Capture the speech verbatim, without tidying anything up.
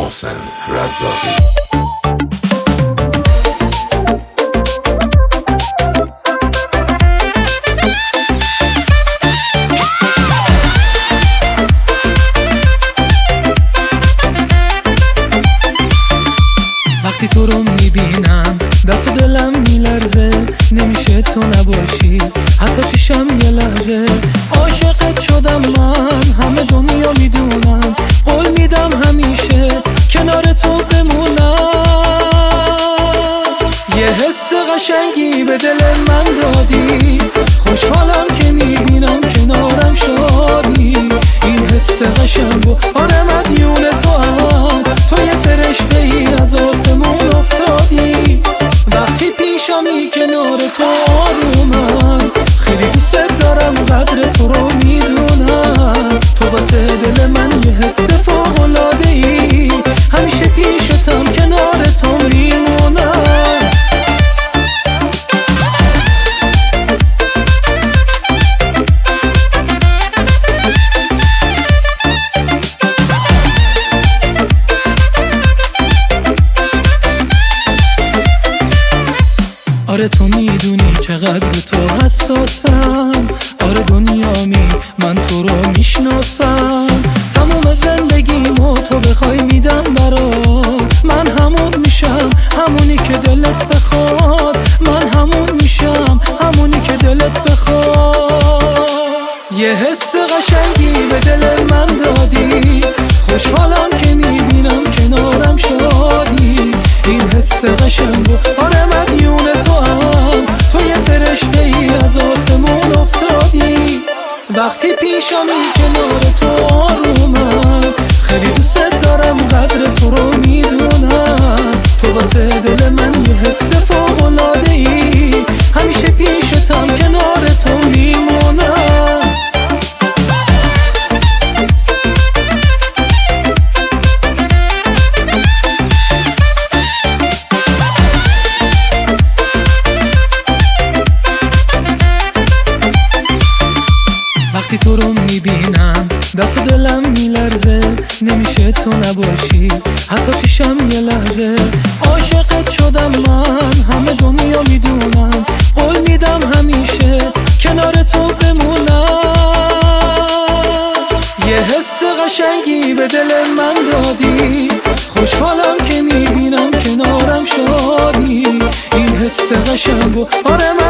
محسن رزاقی. وقتی تو رو میبینم دست و دلم میلرزه، نمیشه تو نباشی حتی پیشم یه لحظه. عاشقت شدم من، همه دنیا میدونم، قول میدم همیشه کنار تو بمونم. یه حس قشنگی به دل من دادی، خوشحالم که میبینم کنارم شادی. این حس قشنگو آره مدیون تو هم، تو یه فرشته ای از آسمون افتادی. وقتی پیشمی کنار تو آرومم، خیلی دوست دارم قدر تو رو میدونم. تو واسه دل من یه حس فوق‌العاده ای، همیشه پیشتم کنار تو میمونم. آره تو میدونی چقدر تو حساسم، آره دنیامی من تو رو میشناسم. تمام زندگیمو تو بخوای میدم برات، من همون میشم همونی که دلت بخواد. من همون میشم همونی که دلت بخواد. یه حس قشنگی به دل من دادی، خوشحالم که میبینم کنارم شادی. این حس قشنگو آره مدیون تو هم، تو یه فرشته ای از آسمون افتادی. وقتی پیشمی کنار تو آرومم، خیلی دوست دارم قدر تو رو میدونم. تو واسه دل من یه حس فوق‌العاده ای، همیشه پیشتم کنار تو میمونم. وقتی تو رو میبینم دست و دلم میلرزه، نمیشه تو نباشی حتی پیشم یه لحظه. عاشقت شدم من، همه دنیا میدونم، قول میدم همیشه کنار تو بمونم. یه حس قشنگی به دل من دادی، خوشحالم که میبینم کنارم شادی. این حس قشنگو آره من